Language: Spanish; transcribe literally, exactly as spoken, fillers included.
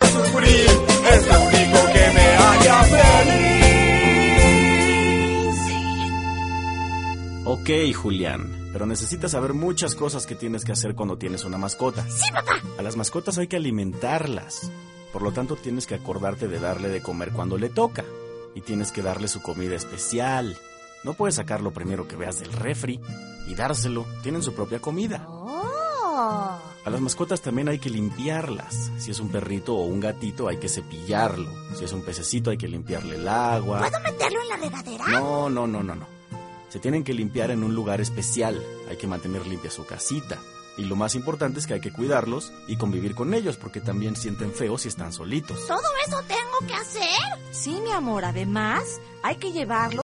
sufrir, es lo único que me haría feliz. Ok, Julián, pero necesitas saber muchas cosas que tienes que hacer cuando tienes una mascota. ¡Sí, papá! A las mascotas hay que alimentarlas. Por lo tanto, tienes que acordarte de darle de comer cuando le toca. Y tienes que darle su comida especial. No puedes sacar lo primero que veas del refri y dárselo. Tienen su propia comida. ¡Oh! A las mascotas también hay que limpiarlas. Si es un perrito o un gatito, hay que cepillarlo. Si es un pececito, hay que limpiarle el agua. ¿Puedo meterlo en la regadera? No, no, no, no, no. Se tienen que limpiar en un lugar especial. Hay que mantener limpia su casita. Y lo más importante es que hay que cuidarlos y convivir con ellos, porque también sienten feo si están solitos. ¿Todo eso tengo que hacer? Sí, mi amor, además hay que llevarlo